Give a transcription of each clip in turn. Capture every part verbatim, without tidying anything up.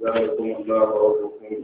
ذلكم الله ربكم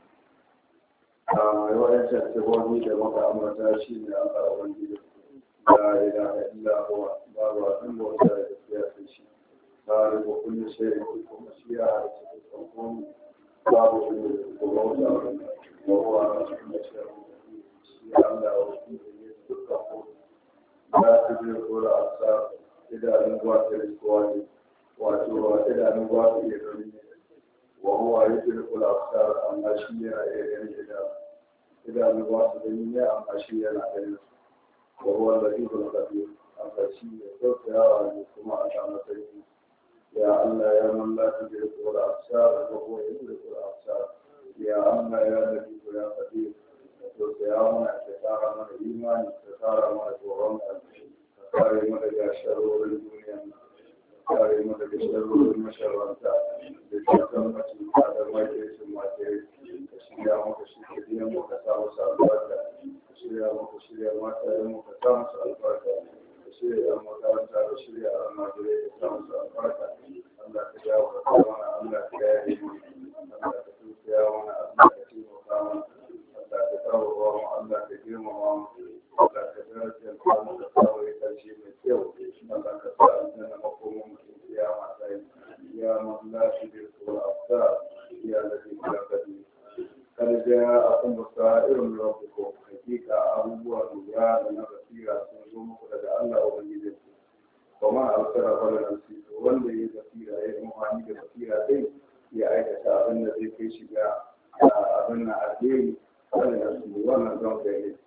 yawan tattabobi da maka amurta shi ne a ƙarfin gida la ilaha illa huwa babu abin bauta da gaskiya sai shi ba da kullum sai kuma shi ya harsu da tsankon babu shi da bauta wanda babuwa na cikin da shi ya Allah wa shi da ya dukkan ko za su je kora a sa idanun ba ta rikowa ne wato idanun ba su iya gani ne wa huwa yudrikul absar amma shi yana iya gani idan idan ba su gani ne amma shi yana gani wa huwa al-latiful khabir amma shi ne tsayawa ne kuma a samu sarki ya Allah ya man la yudrikul absar wa huwa yudrikul absar ya Allah ya latif ya khabir to ya mana ta tsara mana imani ta tsara mana tsoron ka kare mu daga sharrorin duniya kare mu daga sharrorin masharranta da dukkan matuƙa da makircin makirci ka shirya maka shirya biyan muka sa musu albarka ka shirya maka shirya mata da muka sa musu albarka ka shirya yan makaranta da shirya almajirai ka sa musu albarka Allah ka jawo ka sa mana Allah ka yare mu Allah ka tusiya mana Allah ka taimaka mana Allah ka tsawawa mu Allah ka girmama mu Allah ka darajar mu ka sa mu karshe mai kyau Allah ka sa aljanna makomin mu kiyama sai ya man la tudrikul absar ya ladhi khalaqani kada ja'akum basairun min rabbikum hakika abubuwa lura da na basira sun zo muku daga Allah ubangiji kuma alsara wala nafsi wanda ya basira ya muhani da basira dai ya aikata abin da zai kai shiga abin na alheri wala nafsi wannan don kai ne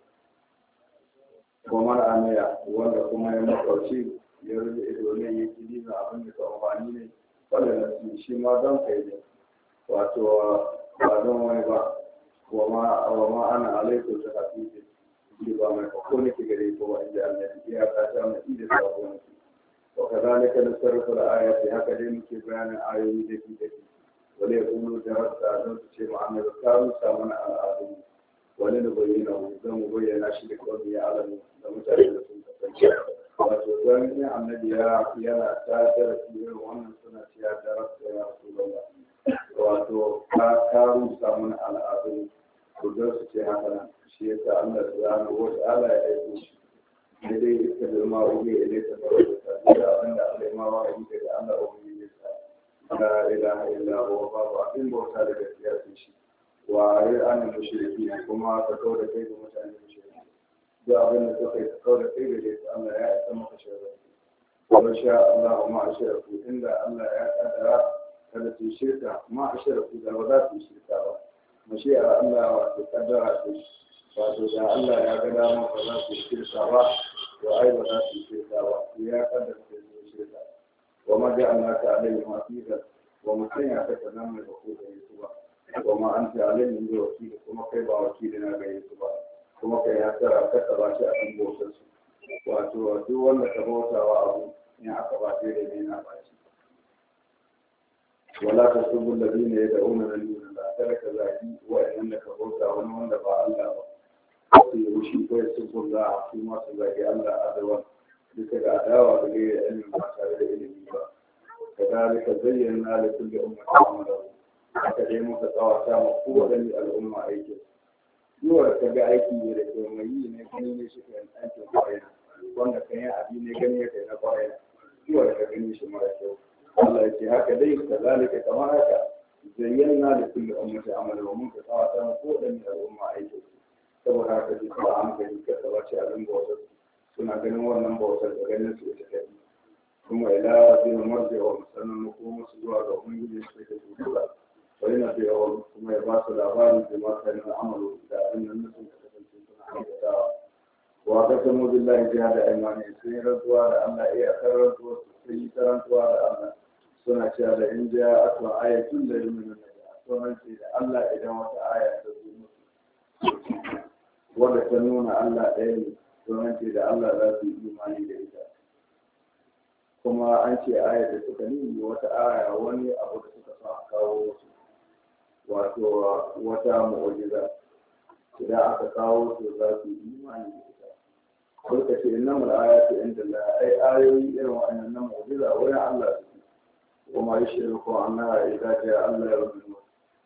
kuma amiya wanda kuma ya makauci ya rufe ido ne ya ji na abin da ka amfani ne wala nafsi shi ma don kai ne wato ba don wani ba wama wama ana alaikum ta hafizi shi ba mai ko ne gare ko ba inda Allah ya ka ta mai da sabon wa kadalika nasarfu al-ayati haka dai muke bayanin ayoyi da ke da wale kuma da rasa don su ce ma'ana da karu samun al'adu wani da bayyana zan mu bayyana shi da kawai ya alamu da mutane da sun kasance wato don yin annabi ya yana ta darasi irin wannan suna ciya darasa ya rasulullah wato ka karu samun al'adu to don su ce haka nan shi yasa Allah subhanahu wa ta'ala ya aiko shi da dai iska da ma uge ile ta barka da abinda Allah ma wa yi da Allah uge ya sa la ilaha illa huwa babu abin bauta da gaskiya sai shi wa ayyana mushriki kuma ka kawo da kai ga mutane mushriki da abin da suka yi ka kawo da kai ga su Allah ya isa maka shirka wa sha Allah ma ashraku inda Allah ya kaddara kada su shirka ma ashraku da ba za su shirka ba mashi'ar Allah wato kaddara ce wato da Allah ya ga dama ba za su shirka ba to ai ba za su shirka ba ya kaddara su shirka wa ma ja'alnaka alaihim hafiza wa mutum ya saka nan mai bako da yesu ba wa ma anta alaihim bi wakil kuma kai ba wakili na ga yesu ba kuma kai ya tsara ka ba shi a kan bautar su wato duk wanda ka bautawa abu in aka ba shi da ne na ba shi wala tasubbu alladhina yad'una min dunillahi talaka zaki wa innaka ka bauta wani wanda ba Allah ba su yi rushi ko ya subbu Allah su ma su zaki Allah adawa duka da adawa da ne da ilimi ba tare da ilimi ba kadalika zayyana li kulli ummatin amalan haka dai muka tsawata ma kowace al'umma aikin yiwuwar ka ga aiki ne da ke mai yi ne gani ne shi kan aikin kwarai wanda kan yi abi ne gani ya kai na kwarai yiwuwar ka gani shi mara kyau Allah ya ce haka dai kadalika kamar haka zayyana li kulli ummatin amalan mun ka tsawata ma kowace al'umma aikin saboda haka duk ba an gani ka tsawace abin bautar suna ganin wannan bautar da ganin su ita kai kuma ila rabbil marji wa musannan makoma su zuwa ga ubangiji su take tutura wani na biya wani kuma ya ba su labari da ma kai na amalu da abin nan na sun kasance suna aikatawa wa ka samu billahi jihada imani sun yi rantsuwa da Allah iya karantuwa sun yi karantuwa da Allah suna cewa da in ja atwa ayatun da yumin na sun rance da Allah idan wata aya ta zo musu wanda ta nuna Allah ɗaya ne sun rance da Allah za su yi imani da ita kuma an ce ayar da suka nuni wata aya wani abu da suka sa a kawo wasu wato wata mu'ujiza idan aka kawo su za su yi imani da ita ko ka ce inna mal ayatu inda la ai ayoyi irin wannan na mu'ujiza wurin Allah su kuma yi shirku annaha idza ja Allah ya rubuta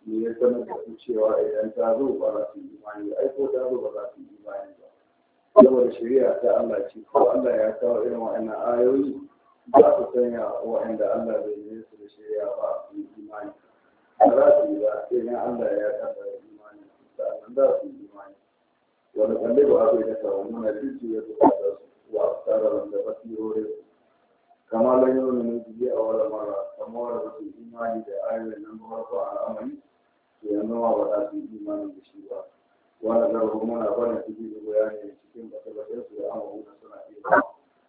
ne ya sanar da su cewa idan ta zo ba za su yi imani ai ko ta zo ba za su yi imani ba saboda shari'a ta Allah ce ko Allah ya kawo irin wa'annan ayoyi za su sanya wa'anda Allah bai yi su da shari'a ba su yi imani ba za su yi ba sai na Allah ya kaddara imani sannan za su yi imani wanda kalle ba abu da kawo muna jiji ya zuwa da su wa tsara wanda ba su yi kamar lan yau ne biye a wala mara kamar da su imani da ayoyin nan ba ko al'amari to yanzu ma ba za su yi imani da shi ba wanda da ruwa muna bana ciki da bayani cikin batabatan su da amma da suna iya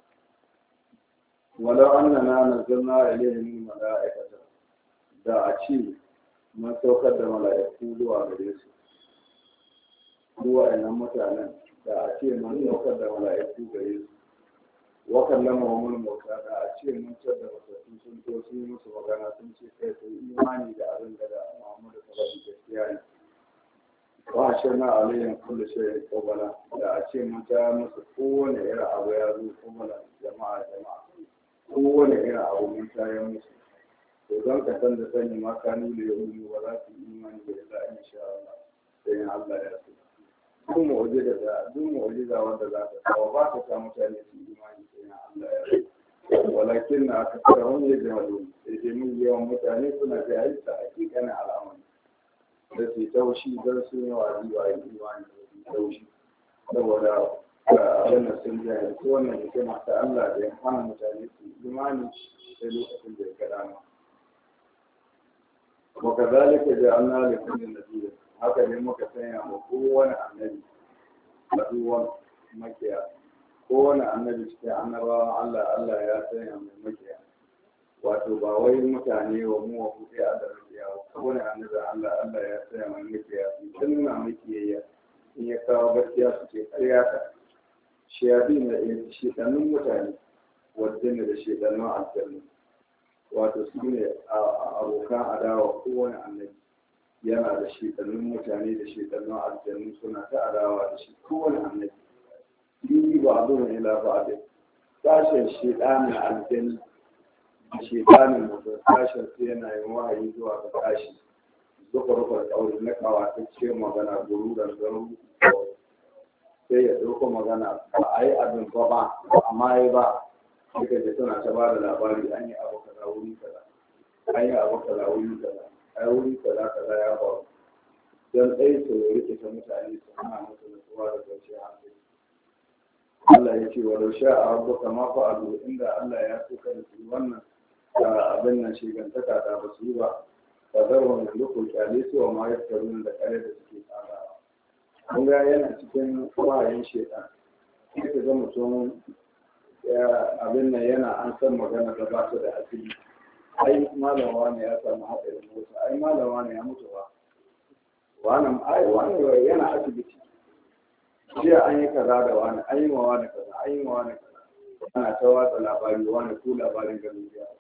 walau annana nazzalna ilayhim malaikata da a ce mun saukar da mala'iku zuwa gare su zuwa nan mutanen da a ce mun saukar da mala'iku gare su wakan lama wa mun mota da a ce mun tar da matattu sun to sun yi musu magana sun ce kai su imani da abin da Muhammadu sallallahu alaihi wasallam ya wa ashirna alayhim kullu shay'in qabala da a ce mun ta musu kowane irin abu ya zo qabala jama'a jama'a kowane irin abu mun ta yi musu to don ka san da sani ma kanu da yahudu ba za su yi imani da Allah insha Allah sai Allah ya so duk mu'jiza da duk mu'jiza wanda za ta kawo ba ta sa mutane su yi imani sai Allah ya so walakin na aka fara wani jama'a sai dai mun yawan mutane suna ga yadda hakikanin al'amari da su taushi don su yi wa riwa yi imani da su taushi saboda abin da sun jaya ko wannan hikima ta Allah da ya hana mutane su yi imani sai lokacin da ya ga dama وكذلك جعلنا لكل نبي haka ne muka sanya ma kowane annabi aduwan makiya kowane annabi cikin annabawan Allah Allah ya sanya mai makiya wato ba wai mutane wa mu wa kuɗi a da makiya kowane annabi Allah Allah ya sanya mai makiya su nuna makiyayya in ya kawo gaskiya su ce ƙarya ta shiyadi na shekanun mutane wajen da shekanun aljanna wato su ne abokan adawa kowane annabi yana da shekarun mutane da shekarun aljannu suna ta adawa da shi kowane annabi yi ba a zuwa ila ba a dai sashen shedanin aljannu da shedanin mutum sashen su yana yin wahayi zuwa ga tashi zuwa rufar tsauri na kawatacce magana gururar zaru sai ya ɗauko magana ba a yi abin ba ba amma ya ba suka ce suna ta ba da labari an yi abu kaza wuri kaza an yi abu kaza wuri kaza ai wuri kaza kaza ya faru don tsaye su rike ta mutane su hana musu nutsuwa da kwanciyar hankali Allah ya ce walau sha a rabu kama fa abu inda Allah ya so kada su yi wannan abin nan shigantaka da ba su yi ba ba zar wannan dukkan kyale su wa ma ya taru da kare da suke tsara kun ga yana cikin wahayin shedan sai ka ga mutum abin nan yana an san magana da ba su da asili ai malama ne ya samu haɗarin mota ai malama ne ya mutu ba wannan ai wani yana asibiti jiya an yi kaza da wani an yi ma wani kaza an yi ma wani kaza ana ta watsa labari wani ko labarin garin jiya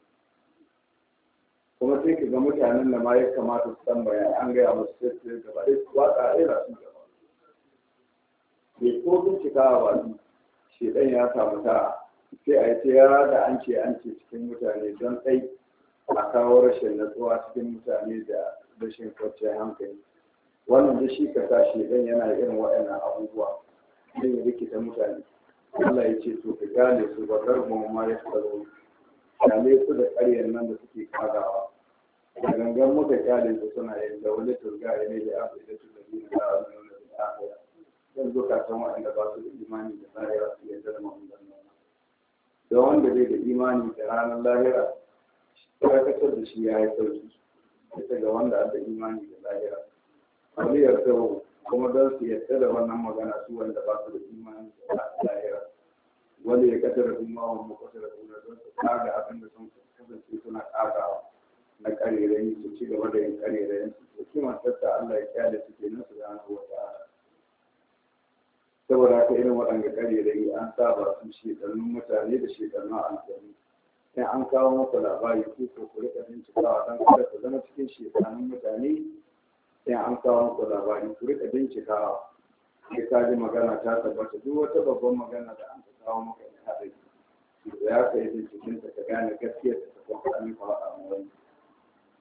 kuma sai ka ga mutanen da ma ya kamata su san bayan an gaya musu sai su gaba ɗaya su watsa a ɗaya su gaba bai ko bincikawa ba su shedan ya samu ta sai a yi ta yara da an ce an ce cikin mutane don ɗai a kawo rashin natsuwa cikin mutane da rashin kwanciyar hankali wannan da shi ka sa shedan yana irin waɗannan abubuwa zai rikita mutane Allah ya ce to ka gane su ba garba ma ya tsaro kyale su da ƙaryar nan da suke kagawa da gangan muka kyale su suna yin da wani turga ya ne da abu da su da biyu da abu da akhira zan zo ka san waɗanda ba su da imani da lahira su yadda da maganganun da wanda bai da imani da ranar lahira karkatar da shi ya yi sauki ita ga wanda da imani da lahira wani yarda kuma don su yadda da wannan magana su wanda ba su da imani da lahira wanda ya kasar kuma wa mu kasar da don su kaga abin da sun kasance suna kagawa na karerayi su ci gaba da yin karerayin su kiman tatta Allah ya kyale su kenan su gane wata saboda haka irin waɗanda karerayi an saba su shekarun mutane da shekarun aljanu in an kawo maka labari ko ko ku rika bincikawa don kada ku zama cikin shekarun mutane in an kawo maka labari ku rika bincikawa sai ka ji magana ta tabbata duk wata babban magana da an kawo maka ya haɗa da ya kai binciken ta ka gane gaskiyar ta kuma kamin ka faɗa mu wani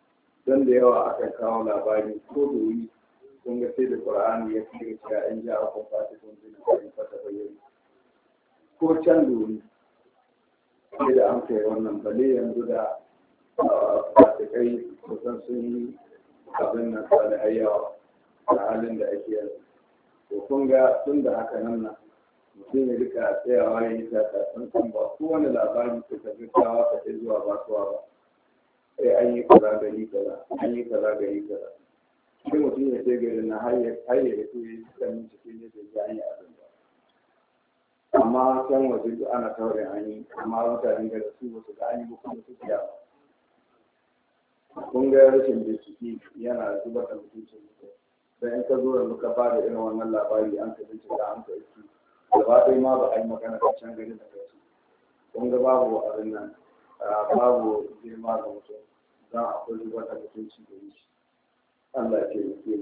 don da yawa aka kawo labari ko domin kun ga sai da Qur'ani ya fi cewa in ja a kun fata kun jina kai fata bayyana ko can domin sai da an kai wannan bale yanzu da fasikai kusan sun yi abin nan da ayyawa da halin da ake yanzu to kun ga tun da haka nan nan mutum ya rika tsayawa ya yi ta san san ba kowane labari ko ka gaggawa ka sai zuwa basuwa ba sai an yi kaza gari kaza an yi kaza gari kaza sai mutum ya sai gari na har ya har ya rike yi sanin cikin ne da ya yi abin ba amma san waje duk ana taurin an yi amma mutanen gari su ba su ga an yi ba kuma su kiya ba kun ga rashin bincike yana zubar da mutuncin mutum sai in ka zo da muka ba da irin wannan labari an ka bincika an ka yi gaba ɗaya ma ba a yi magana da can gari da kai kun ga babu abin nan babu girma ga mutum don akwai zubar da mutunci da yi Allah ya taimake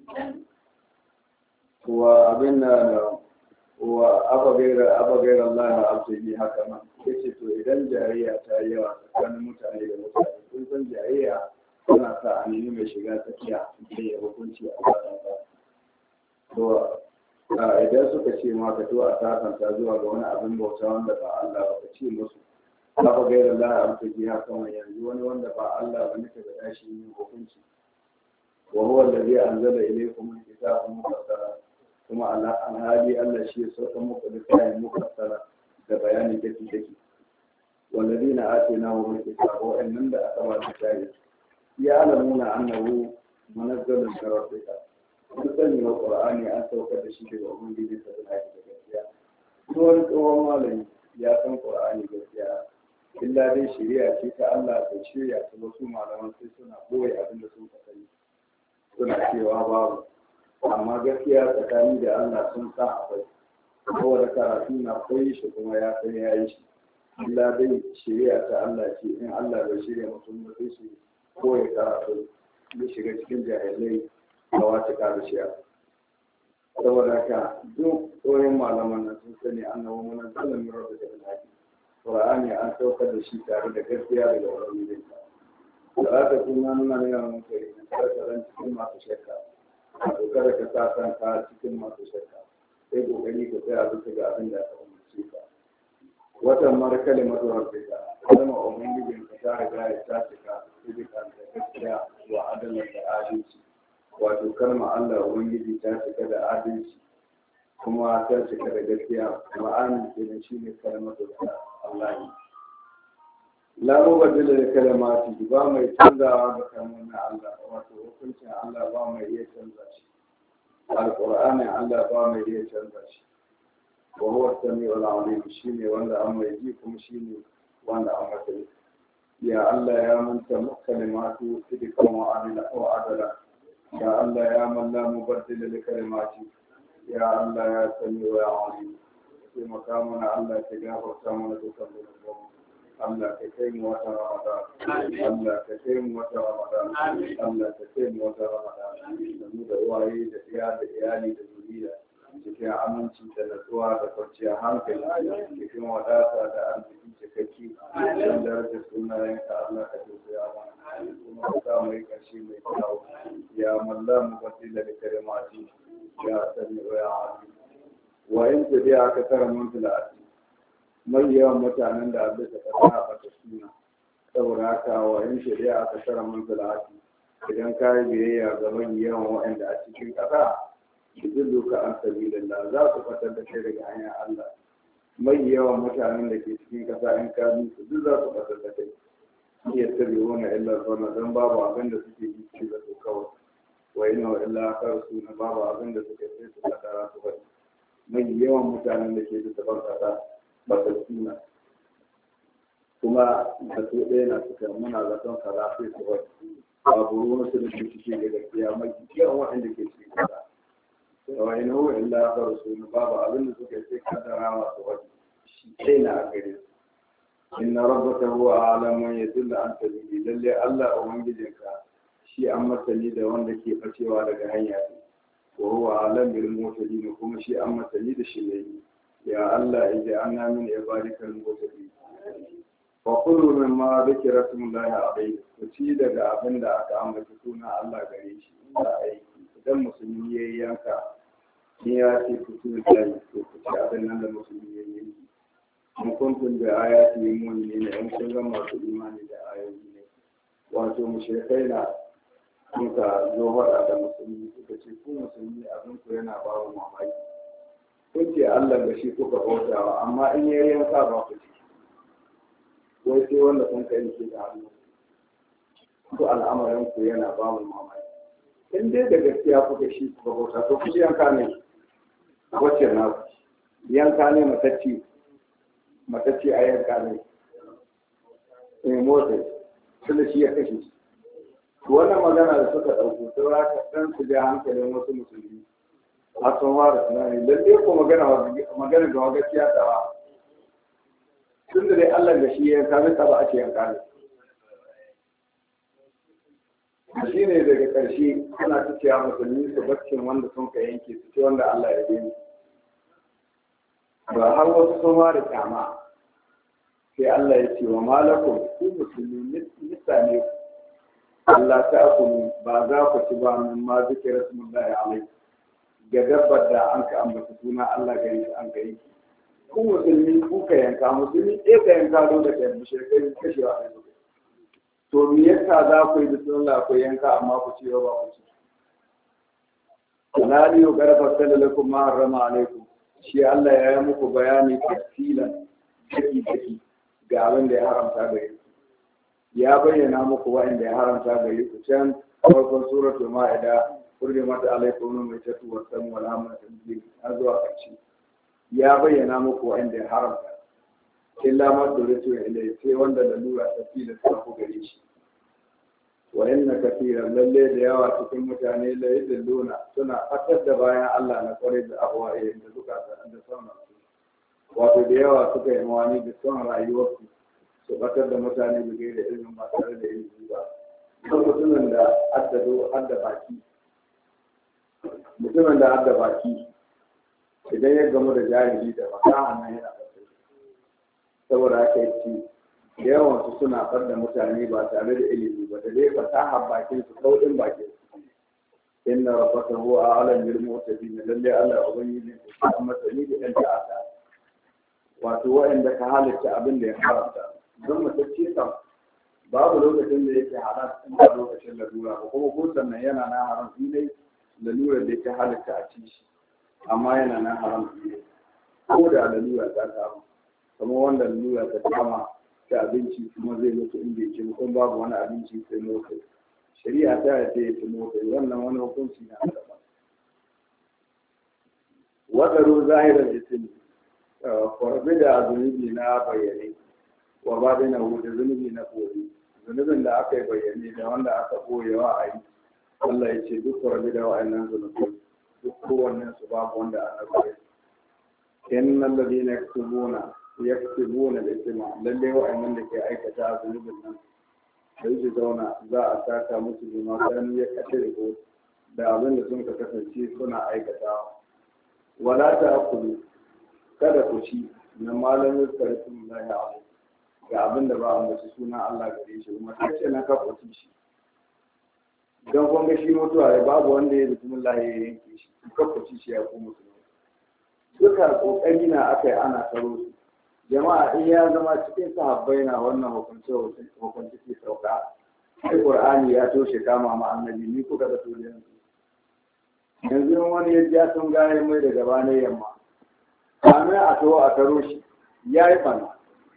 mu wa abin na wa abagaira abagaira Allah na abdi haka nan yace to idan jariya ta yi yawa tsakanin mutane da mutane kun san jariya tana sa a nemi mai shiga tsakiya da ya hukunci a ƙasa to idan suka ce ma ka to a sakanta zuwa ga wani abin bauta wanda ba Allah ba ka ce musu ba ba gaira Allah a mutu jiya kawai yanzu wani wanda ba Allah ba nika da dashi yin hukunci wa huwa alladhi anzala ilaykum al-kitaba mufassara kuma alhali Allah shi ya sauka muku da kayan mufassara da bayani dake dake walladina atainahum al-kitaba wa annam da aka ba su tayi ya alamuna annahu munazzalun min rabbika kun sani wa ƙur'ani an saukar da shi daga ubangiji ta da haƙi da gaskiya tsohon tsohon malami ya san ƙur'ani gaskiya illa dai shari'a ce ta Allah bai shirya ta wasu malaman sai suna boye abin da sun sani suna cewa babu amma gaskiya tsakani da Allah sun sa akwai kowane karatu na koyi shi kuma ya san ya yi shi illa dai shari'a ta Allah ce in Allah bai shirya mutum ba sai shi boye karatu ya shiga cikin jahilai a wata karishiya saboda haka duk tsohon malaman nan sun sani annabi mun sallan min rabbi da alhaqi qur'ani an saukar da shi tare da gaskiya daga wurin da da ta kuma nuna ne ga mun kai kada ka ran cikin masu shakka to kada ka sa kanka cikin masu shakka sai kokari ka tsaya bisa ga abin da ka umarce ka watan mar kalimatu rabbika kalma ubangijin ka ta riga ya ta cika cikin gaskiya wa adalan da adalci wato kalma Allah ubangiji ta cika da adalci kuma ta cika da gaskiya ma'ani kenan shine kalmatu Allah la mubaddila da kalamati ba mai canzawa da kalmomin Allah wato hukuncin Allah ba mai iya canza shi alqur'ani Allah ba mai iya canza shi wa huwa as-sami'ul 'alim shine wanda an mai ji kuma shine wanda an masa ya Allah ya manta kalimatu sidqan wa adala wa adala ya Allah ya man la mubaddila li kalimati ya Allah ya sami'u ya 'alim sai makamana Allah ya gafarta mana dukkan zunubanmu Allah ka kai mu wata Ramadan Allah ka kai mu wata Ramadan Allah ka kai mu wata Ramadan da mu da uwaye da iya da iyali da zuriya cikin aminci da natsuwa da kwanciyar hankali cikin wadata da arziki cikakki don darajar sunayenka Allah ka tausaya mana kuma ka sa mu yi ƙarshe mai kyau ya malla mu basila da karimati ya sani wa ya alim wa in tabi'a aka tara mun tilati mai yawan mutanen da abin da kasa a fata suna saboda haka wa in shari'a aka tara mun tilati idan ka yi biyayya ga mai yawan waɗanda a cikin ƙasa yudillu ka an sabilillah za su fatar da kai daga hanyar Allah mai yawan mutanen da ke cikin kasa in ka bi su duk za su fatar da kai iya tabi wani illa zona don babu abin da suke yi ce da su kawai wa ina wa illa kar su na babu abin da suke sai su fatara su bari mai yawan mutanen da ke da tabar kasa ba su suna kuma da su ɗaya na suka muna zaton kaza sai su bari babu ruwan su da ke cikin da gaskiya mai yawan waɗanda ke cikin kasa wa in huwa illa rasul babu abin da suka ce kaddara masu wani shi sai na gare su inna rabbaka huwa a'lamu man yadullu an sabili lalle Allah ubangijinka shi an masani da wanda ke bacewa daga hanya wa huwa a'lamu bil muhtadin kuma shi an masani da shi ne ya Allah idza anna min ibadika al muhtadin wa kullu mimma zikra smullahi alayhi ku ci daga abin da aka ambaci suna Allah gare shi inda aiki idan musulmi yayi yanka in ya ce ku ci da ku ci abin nan da musulmi yayi in kuntum da ayati mu'minina in kun ga masu imani da ayoyi ne wato mushrikai na suka zo hada da musulmi suka ce ku musulmi abin ku yana ba mu mamaki kun ce Allah da shi kuka bautawa amma in yayi yanka ba ku ci wai sai wanda kun kai ke da hannu ko al'amarin ku yana ba mu mamaki in dai da gaskiya kuka shi kuka bauta to ku yanka ne wacce na yanka ne matacci matacci a yanka ne in motsa tunda shi ya kashe shi wannan magana da suka ɗauko saura ka ɗan su ja hankalin wasu musulmi a sun fara tunani lalle ko magana magana ga gaskiya ta ba tun da dai Allah da shi ya kame ta ba a ce yanka ne shi ne daga ƙarshe ana ta cewa musulmi su baccin wanda sun ka yanke su ce wanda Allah ya gani ba har wasu sun fara kyama sai Allah ya ce wa malakum ku musulmi mutane Allah ta akulu ba za ku ci ba min ma zikira smullahi alaihi ga dabbar da an ka ambata suna Allah gari shi an gari ku musulmi ku ka yanka musulmi ɗaya ka yanka don da kai mushrikai kashewa a yanzu to me yasa za ku yi bismillah ku yanka amma ku ci ba ku ci alali wa garfa sallallahu ma harrama alaikum shi Allah ya yi muku bayani tafsilan daki daki ga abin da ya haramta gare ku ya bayyana muku wa'inda ya haramta gare ku can farkon suratul ma'ida hurrimat alaykum al-maytatu was-samu wal-hamu tanzil har zuwa ƙarshe ya bayyana muku wa'inda ya haramta illa ma duritu ilai sai wanda lalura ta fi da ku gare shi wa inna kathiran lalle da yawa cikin mutane la yadilluna suna fatar da bayan Allah na kware da ahwaye da duka da sauran wato da yawa suka yi mawani da son rayuwarsu su batar da mutane da gaida ilimin ba tare da ilimi ba don mutumin da addado adda baki mutumin da adda baki idan ya gamu da jahili da fasaha nan yana fasai saboda haka yace da yawan su suna far da mutane ba tare da ilimi ba da dai fasaha bakin su kaudin bakin su inna rabbaka huwa a'lam bil mu'tadin lalle Allah ubangiji ne amma sani da ɗan ta'ata wato wa'anda ka halitta abin da ya haramta don matacce kam babu lokacin da yake haram in ba lokacin lalura ba kuma ko sannan yana na haram shi dai lalura da yake halitta a ci shi amma yana na haram shi ne ko da lalura ta kama kamar wanda lalura ta kama ta abinci kuma zai mutu inda yake mutum babu wani abinci sai motsa shari'a ta yace ya ci motsa wannan wani hukunci na daban wadaru zahirar ismi kwarbi da zunubi na bayyane wa ba da na wuce zunubi na koyi zunubin da aka yi bayyane da wanda aka koyewa a yi Allah ya ce duk kwarbi da wa'annan zunubi duk kowannen su babu wanda aka koyi in nan da dina yaktubuna yaktubuna da isma lalle wa'annan da ke aikata zunubin nan sai su zauna za a saka musu jima kan ya kace ko da abin da sun ka kasance suna aikatawa wala ta akulu kada ku ci na malamin karfin lahi abu ga abin da ba a mace suna Allah gare shi kuma sai ce na kafa ci shi don kun ga shi mutuwa ya babu wanda ya bisu lahi ya yanke shi kafa ci shi ya kuma su duka kokari na aka yi ana taro su jama'a in ya zama cikin sahabbai na wannan hukunce hukunce ke sauka sai qur'ani ya toshe kama ma annabi ni kuka da to yanzu yanzu wani ya ja sun gane mai da gaba ne yamma kamin a tawo a taro shi ya yi bana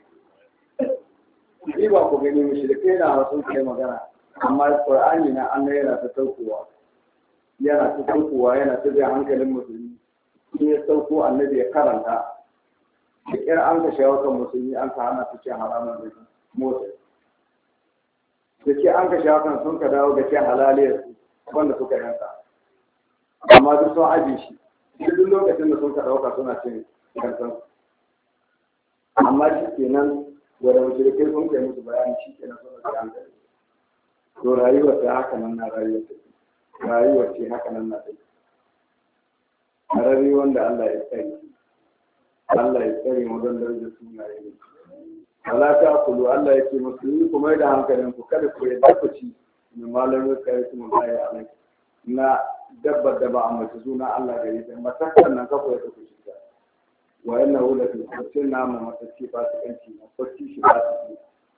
ni ba ku gani mishi da kai na wasu kai magana amma qur'ani na an yana ta saukowa yana ta saukowa yana ta jan hankalin musulmi in ya sauko annabi ya karanta da ƙyar an ka shawo kan musulmi an ka hana su cin haramun da motsa da ke an ka shawo kan sun ka dawo ga cin halaliyar su wanda suka yanka amma duk sun aji shi duk lokacin da sun ka ɗauka suna cin yankan amma shi kenan wadda wace da kai sun kai musu bayani shi kenan suna da hankali to rayuwar ta haka nan na rayuwar ta rayuwar ce haka nan na ta kararri wanda Allah ya tsaye Allah ya tsare mu don darajar sunaye ne wala ta kulu Allah ya ce musulmi ku mai da hankalin ku kada ku yadda ku ci min malamin kai kuma bai alai na dabbar da ba a mace suna Allah gare ta matakan nan kafa ya ku ci ta wa inna hu la fi nama matacce ba su kanci na kwacci shi ba su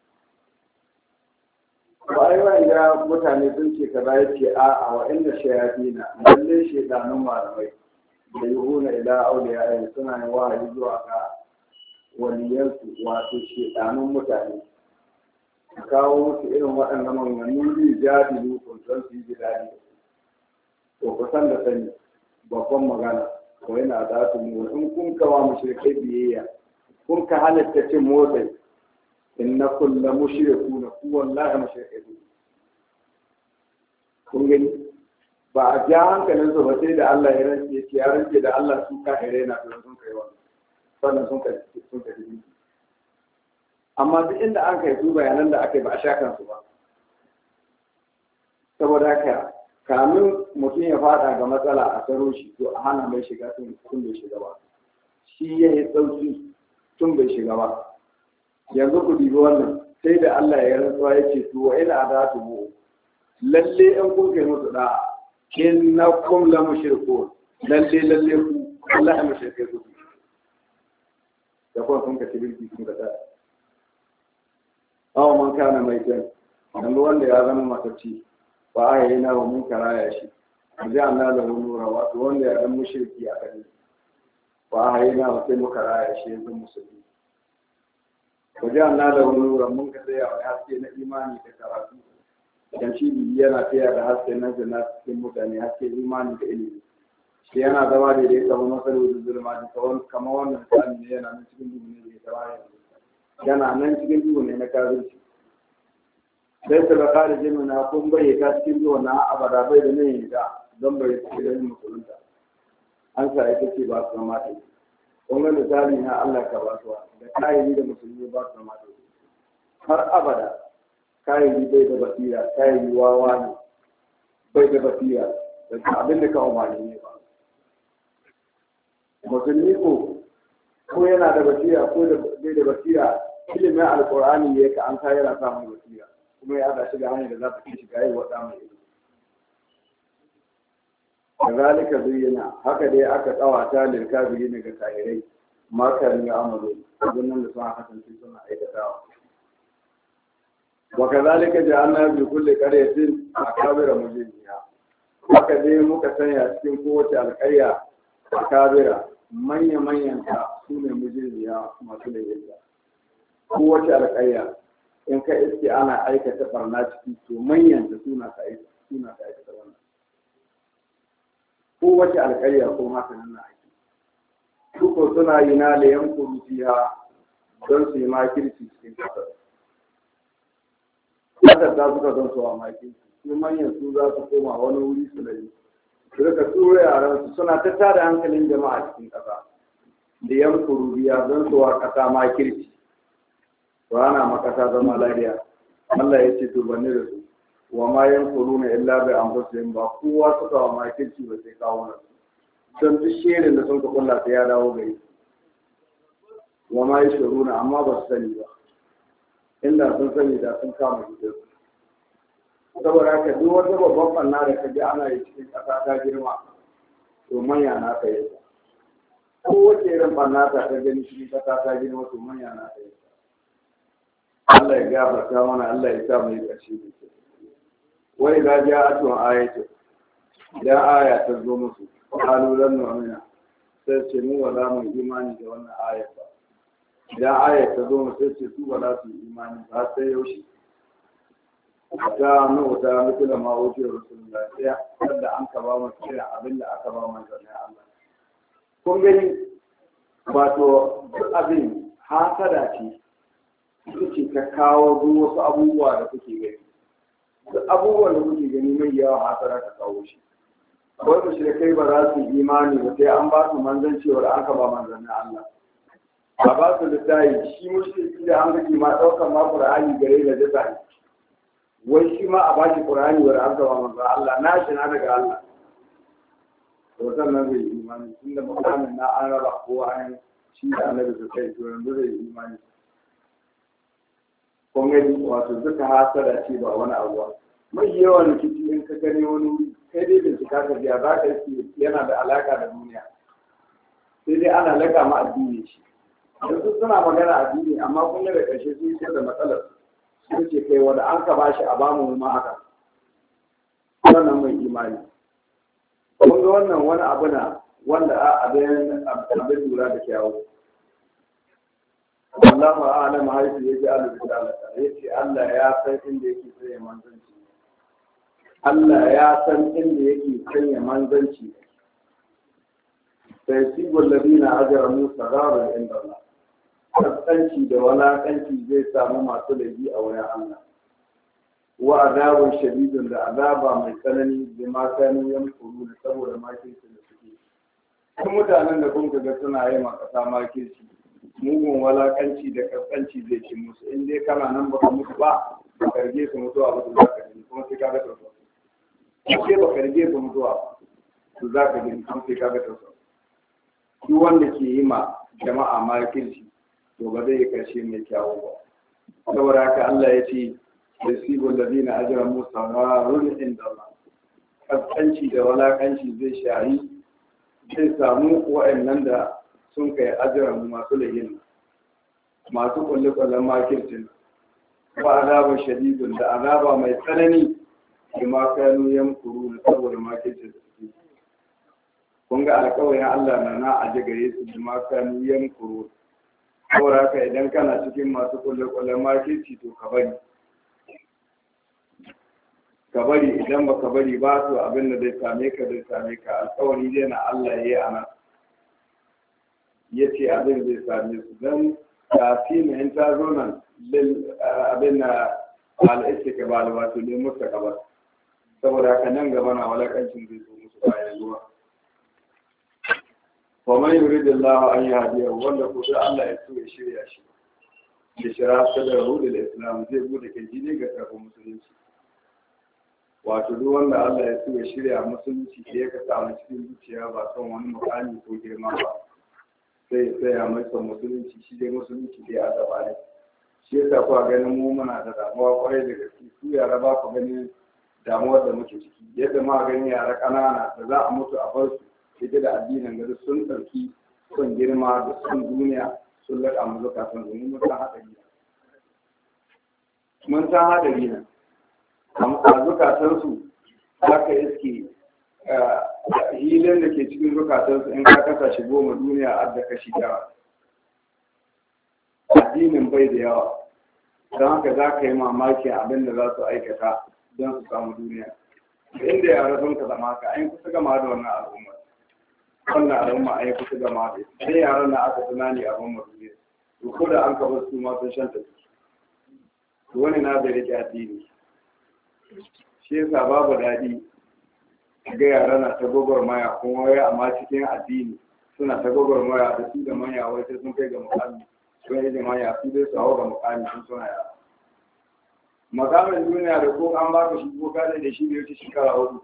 ba ai wanda mutane sun ce kaza yace a a wa inna shayatina lalle shedanun malamai da yuhuna ila awliya suna yin wahayi zuwa ga waliyansu wato shedanun mutane kawo musu irin waɗannan maganganu zai jadi kun su yi gidani to kusan da sani babban magana ko yana da su mu in kun kawa mushrikai biyayya kun ka halatta cin motsa inna kullu mushrikuna ku wallahi mushrikai kun gani ba a ja hankalin su ba sai da Allah ya rance ya rance da Allah su ka hire na don sun kai wannan sannan sun kai sun kai amma duk inda an kai su bayanan da aka yi ba a sha kansu ba saboda haka kamin mutum ya fada ga matsala a tsaro shi to a hana mai shiga tun bai shiga ba shi ya yi sauki tun bai shiga ba yanzu ku dibi wannan sai da Allah ya rantsuwa ya ce to wa ina adatu mu lalle in kun kai musu da innakum la mushrikun lalle lalle ku Allah ya mushrike ku da kuma sun ka tibirki sun ka ta aw man kana mai jan dan wanda ya zama matacci ba a yi na wa mun karaya shi ji Allah da nura wato wanda ya dan mushriki a gani ba a yi na wa sai mu karaya shi yanzu musulmi ba ji Allah da nura mun ka tsaya wa haske na imani da karatu dan shi yana tsaya da haske na zina cikin mutane haske imani da ilimi shi yana zama da dai kamar masalolin zulma da kamar wannan tsani ne yana nan cikin duhu ne da zama yana nan cikin duhu ne na kafirci sai su ga kare jimina kun bai ta cikin zuwa na abada bai da nan da don bai ce da yin musulunta an sa ita ce ba su zama ɗaya kun ga misali na Allah ka ba su da kayayi da musulmi ba su zama ɗaya har abada kayayi bai da basira kayayi wawa ne bai da basira da abin da ka umarni ne ba musulmi ko ko yana da basira ko bai da basira ilimin alkur'ani ya ka an kayar samun basira kuma ya haɗa shi da hanyar da za ta fi shiga yi waɗa mai ilimi. Kazalika bayyana haka dai aka tsawata lil kafirin ga kafirai makarin ya amuru abin nan da suna kasance suna aikatawa. Wa kazalika ja'alna bi kulli qaryatin akabira mujrimiha. Haka dai muka sanya cikin kowace alƙarya akabira manya manyan ta sune mujrimiya masu laifi. Kowace alƙarya in ka iske ana aikata barna ciki to manyan da suna ka aikata suna ka aikata wannan ko wace alƙarya ko haka nan na aiki su ko suna yi na layan kuruciya don su yi makirci cikin kasar kasar ta suka don su a makirci su manyan su za su koma wani wuri su layi su rika tura yaran su suna ta tada hankalin jama'a cikin ƙasa da yan kuruciya don su wa ƙasa makirci rana makasa zama lafiya Allah ya ce to bane da su wa ma yankuruna illa bi anfusihim ba kowa suka wa makirci ba sai kawo nan don duk shirin da sun ka kulla sai ya dawo gari wa ma yashuruna amma ba su sani ba inda sun sani da sun kama gidan saboda haka duk wata babban fanna da kaji ana yi cikin ƙasa ta girma to manya na ka yi ko wace irin fanna ta ta gani cikin ƙasa ta girma to manya na ka yi Allah ya gafarta mana Allah ya sa mu yi ƙarshe da ke wai ga ja a tuwon ayatu idan aya ta zo musu qalu lan nu'mina sai ce mu ba za mu imani da wannan ayat ba idan aya ta zo musu sai ce su ba za su yi imani ba sai yaushe ta nu ta mutu da ma'uti rasulullah sai wanda an ka ba mu sai abin da aka ba mu da Allah kun gani wato duk abin hasada ce ita ce ta kawo duk wasu abubuwa da kuke gani duk abubuwan da kuke gani mai yawa hasara ta kawo shi akwai mushrikai ba za su yi imani ba sai an ba su manzancewar an ka ba manzannin Allah a ba su littafi shi mushriki da an gaji ma ɗaukar ma Qur'ani gare da jasa ne wai shi ma a ba shi Qur'ani wanda an ka ba manzan Allah na shi na daga Allah to sannan zai yi imani tunda mutanen na an raba kowa an shi da annabi su kai to yanzu zai yi imani kun gani wato duka hasara ce ba wani abu ba mai yawan rikici in ka gani wani wuri kai dai bincika ka biya za ka yi yana da alaka da duniya sai dai ana laka ma addini shi yanzu suna magana addini amma kun da ƙarshe sun yi da matsalar sun ce kai wanda an ka bashi a bamu ma haka wannan mai imani kun ga wannan wani abu na wanda a abin abin lura da kyawu Allah ma'alama haifu ya ji alubisalata ya ce Allah ya san inda yake sanya manzanci Allah ya san inda yake sanya manzanci sai sibon labina ajiyar musa zarar inda Allah kaskanci da walakanci zai samu masu laifi a wurin Allah wa azabun shadidun da azaba mai tsanani da makanin yankuru da saboda makirci da suke kuma mutanen da kun ga suna yi makasa makirci mugun walakanci da kaskanci zai ci musu in dai kana nan baka mutu ba ba karge su mutuwa ba su za ka gani kuma sai ka ga tausa sai ba karge su mutuwa su za ka gani kuma sai ka ga tausa duk wanda ke yi ma jama'a makirci to ba zai yi karshe mai kyawu ba saboda haka Allah ya ce yasibu alladhina ajramu sawarun inda Allah kaskanci da walakanci zai shari zai samu wa'annan da sun kai ajiran masu layin masu kulle-kullen makircin ba azabun shadidun da azaba mai tsanani da makanu yankuru da saboda makircin da suke kun ga alkawarin Allah na na aje gare su da makanu yankuru saboda haka idan kana cikin masu kulle-kullen makirci to ka bari ka bari idan ba ka bari ba to abin da zai same ka zai same ka alkawari dai na Allah ya yi a nan ya ce abin zai same su don tasiri in ta zo nan abin na al'aike ka ba da wato ne musta gaba saboda haka nan gaba na walakancin zai zo musu bayan zuwa wa man yuridillahu an yahdiya wanda ko da Allah ya so ya shirya shi ya shira sadar da Islam zai bude kanji ne ga karfin musulunci wato duk wanda Allah ya so ya shirya musulunci da ya ka samu cikin zuciya ba son wani mukami ko girma ba sai sai ya mai son musulunci shi dai musulunci dai a gaba ne shi yasa kuwa ganin mu muna da damuwa kwarai da gaske su yara ba ku ganin damuwar da muke ciki yadda ma ganin yara ƙanana da za a mutu a bar su ita da addinin gari sun ɗauki son girma da son duniya sun laƙa mu zukatan su mun san haɗari mun san haɗari na a zukatansu za ka iske hilin da ke cikin zukatansu in ka kasa shi goma duniya a da kashi tara addinin bai da yawa don haka za ka yi mamaki abin da za su aikata don su samu duniya inda yara sun ka zama ka an kusa gama da wannan al'ummar wannan al'umma an yi kusa gama da ita sai yaran na aka tunani abin duniya to ko da an kafa su ma sun shanta su wani na bai rike addini shi yasa babu daɗi ga yara na ta gwagwarmaya kuma wai amma cikin addini suna ta gwagwarmaya da su da manya wai sai sun kai ga mukami sun yi da manya su dai su hau ga mukami sun suna yara makamin duniya da ko an baka shi ko kada da shi bai wuce shekara hudu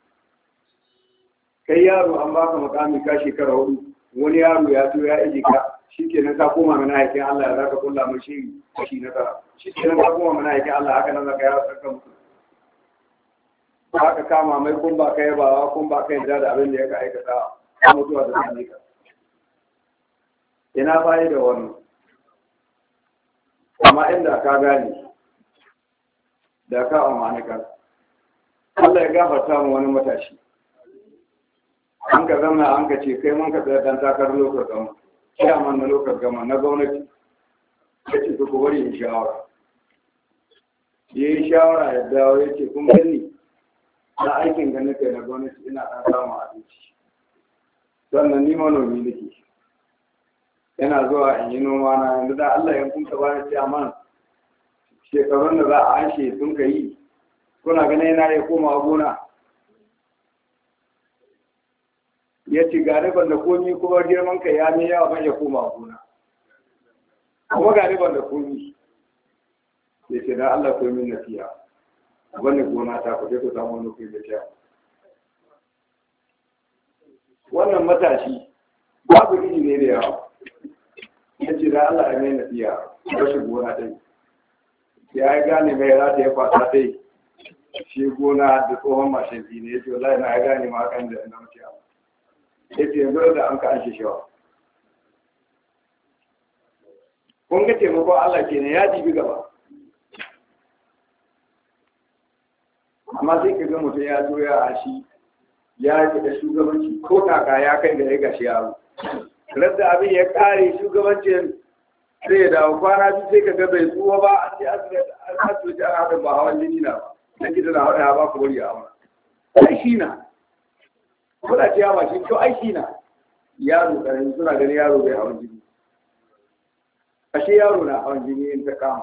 kai yaro an baka makami ka shekara hudu wani yaro ya to ya ije ka shikenan ka koma mana haƙin Allah ya zaka kulla mai shi kashi na tara shikenan ka koma mana haƙin Allah haka nan zaka yaro sarka mutu haka kama mai kun ba kai ba kun ba kai da abin da ya ka aikata ka mutuwa da sani ka ina fayi da wannan amma inda ka gane da ka amana ka Allah ya gafarta mu wani matashi an ka zama an ka ce kai mun ka tsaya dan takarar lokar gama chairman na lokar gama na gwamnati ya ce ku bari in shawara ya yi shawara ya dawo ya ce kun gani na aikin ganin kai na gwamnati ina ɗan samun abinci sannan ni manomi nake yana zuwa in yi noma na yanzu da Allah ya kunta bani chairman shekarun da za a anshe sun ka yi kuna ganin yana ya koma gona ya ci gariban da komi kuma girman ka ya ne yawa ban ya koma gona kuma gariban da komi ya ce da Allah komi na fiya wani gona ta kuɗe ku samu wani kuɗi da kyau wannan matashi babu iri ne da yawa ya ce da Allah ya mai nasiya ba shi gona ɗai ya yi gane mai rata ya fata ɗai shi gona da tsohon mashin ne ya ce wallahi na ya gane ma kan da na wuce ya ce yanzu da an ka an shi shawa kun ga taimakon Allah kenan ya jibi gaba amma sai ka ga mutum ya zo ya ashi ya yi da shugabanci ko kaka ya kai da ya gashi yaro radda abin ya kare shugabancin sai ya dawo kwana biyu sai ka ga bai tsuwa ba a ce asibiti ana haɗin ba hawan jini na ba na gida na haɗa ba ku bari a auna ai shi na kuna ce ba shi to ai shi na yaro ƙarami suna ganin yaro bai hawan jini ashe yaro na hawan jini in ta kama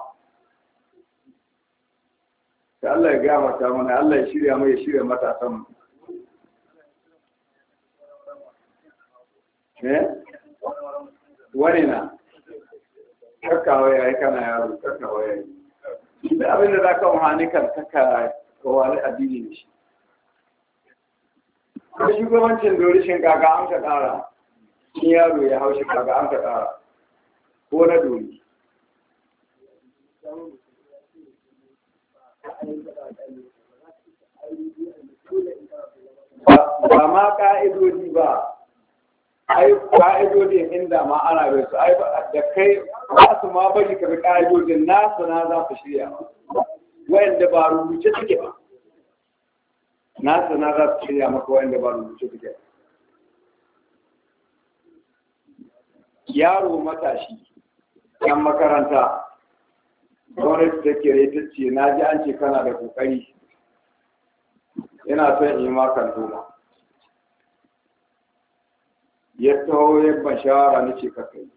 da Allah ya gama ta mana Allah ya shirya mai ya shirya matasan mu eh wani na kakkawa yayi kana yaro kakkawa yayi da abin da zaka wani kan kakka wani addini ne shi ko shugabancin dorishin kaga an ka tsara in yaro ya haushi kaga an ka tsara ko na dori ba ma ka'idodi ba ai ka'idodin inda ma ana bai su ai da kai ba su ma bari ka bi ka'idodin nasu na za su shirya wayanda ba rubuce suke ba nasu na za su shirya maka wayanda ba rubuce suke ba yaro matashi yan makaranta gwamnati ta kere ta ce na ji an ce kana da kokari yana son yi makan doma ya taho ya ban shawara na ce kakai